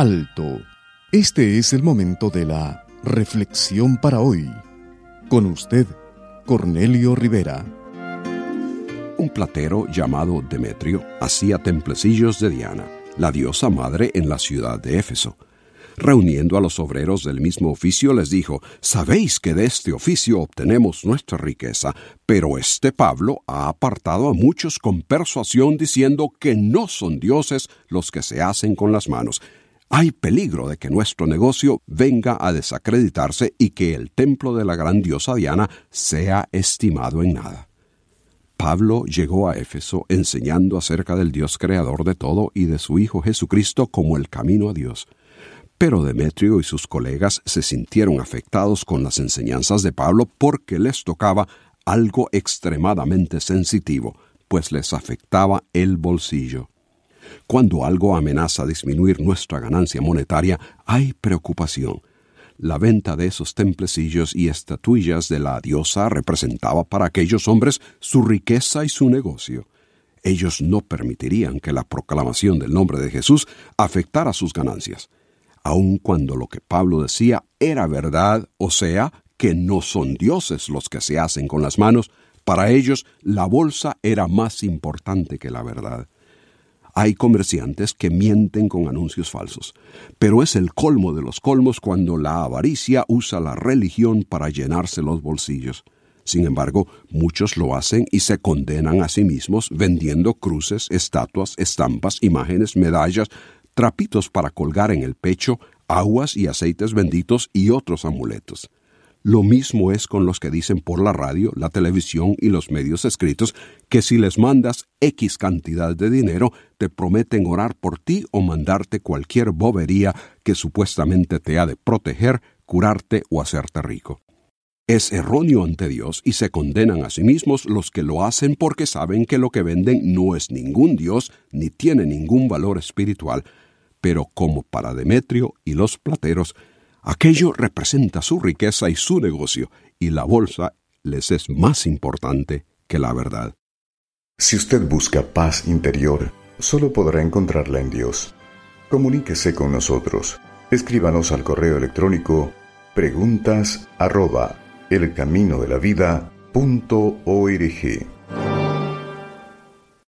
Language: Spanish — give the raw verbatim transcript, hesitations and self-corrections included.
Alto. Este es el momento de la reflexión para hoy. Con usted, Cornelio Rivera. Un platero llamado Demetrio hacía templecillos de Diana, la diosa madre, en la ciudad de Éfeso. Reuniendo a los obreros del mismo oficio, les dijo: «Sabéis que de este oficio obtenemos nuestra riqueza, pero este Pablo ha apartado a muchos con persuasión, diciendo que no son dioses los que se hacen con las manos. Hay peligro de que nuestro negocio venga a desacreditarse y que el templo de la gran diosa Diana sea estimado en nada». Pablo llegó a Éfeso enseñando acerca del Dios creador de todo y de su Hijo Jesucristo como el camino a Dios. Pero Demetrio y sus colegas se sintieron afectados con las enseñanzas de Pablo porque les tocaba algo extremadamente sensitivo, pues les afectaba el bolsillo. Cuando algo amenaza disminuir nuestra ganancia monetaria, hay preocupación. La venta de esos templecillos y estatuillas de la diosa representaba para aquellos hombres su riqueza y su negocio. Ellos no permitirían que la proclamación del nombre de Jesús afectara sus ganancias, aun cuando lo que Pablo decía era verdad, o sea, que no son dioses los que se hacen con las manos. Para ellos la bolsa era más importante que la verdad. Hay comerciantes que mienten con anuncios falsos, pero es el colmo de los colmos cuando la avaricia usa la religión para llenarse los bolsillos. Sin embargo, muchos lo hacen y se condenan a sí mismos vendiendo cruces, estatuas, estampas, imágenes, medallas, trapitos para colgar en el pecho, aguas y aceites benditos y otros amuletos. Lo mismo es con los que dicen por la radio, la televisión y los medios escritos que si les mandas X cantidad de dinero, te prometen orar por ti o mandarte cualquier bobería que supuestamente te ha de proteger, curarte o hacerte rico. Es erróneo ante Dios y se condenan a sí mismos los que lo hacen porque saben que lo que venden no es ningún Dios ni tiene ningún valor espiritual. Pero como para Demetrio y los plateros, aquello representa su riqueza y su negocio, y la bolsa les es más importante que la verdad. Si usted busca paz interior, solo podrá encontrarla en Dios. Comuníquese con nosotros. Escríbanos al correo electrónico preguntas arroba elcaminodelavida punto org.